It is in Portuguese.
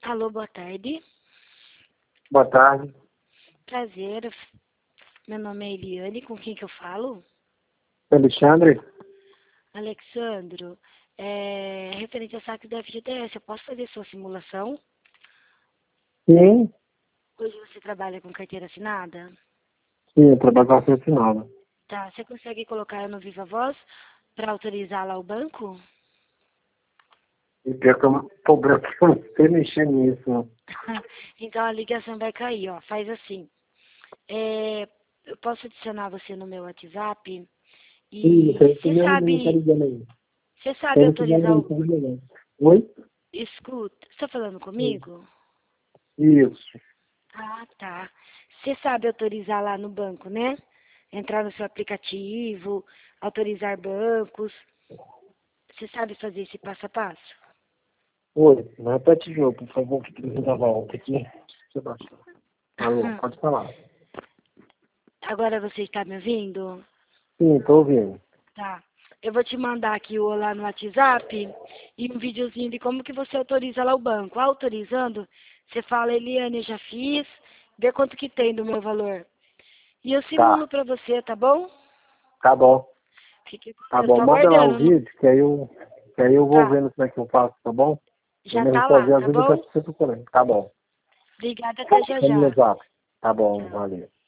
Alô, boa tarde. Boa tarde. Prazer. Meu nome é Eliane, com quem que eu falo? Alexandre? Alexandro, referente ao saque da FGTS, eu posso fazer sua simulação? Sim, Hoje você trabalha com carteira assinada? sim, eu trabalho com a assinada. Tá, você consegue colocar eu no Viva Voz para autorizar lá o banco? E pior que eu problema que eu não sei mexer nisso. Não. Então a ligação vai cair, ó. Faz assim. Eu posso adicionar você no meu WhatsApp Sim, e você me ligando, tá ligando aí. você sabe Você ligando autorizar aí, o... tá ligando. Oi? Escuta, você tá falando Sim. comigo? Isso. Ah, tá. Você sabe autorizar lá no banco, né? Entrar no seu aplicativo, autorizar bancos. Você sabe fazer esse passo a passo? Oi, repete de novo, por favor, que eu dar volta aqui. Sebastião. Alô, pode falar. Agora você está me ouvindo? Sim, tô ouvindo. Tá. Eu vou te mandar aqui o olá no WhatsApp e um videozinho de como que você autoriza lá o banco. Autorizando, você fala, Eliane, eu já fiz, vê quanto que tem do meu valor. E eu simulo Tá, pra você, tá bom? tá bom. Tá Eu bom, tô manda lá o aguardando. vídeo, que aí eu vou Tá. vendo como é que eu faço, tá bom? Eu Já mesmo tá lá, sozinho, às tá vezes eu bom? peço pra você também. Tá bom. Obrigada, até já Tá no já. WhatsApp. Tá bom, Tchau. valeu.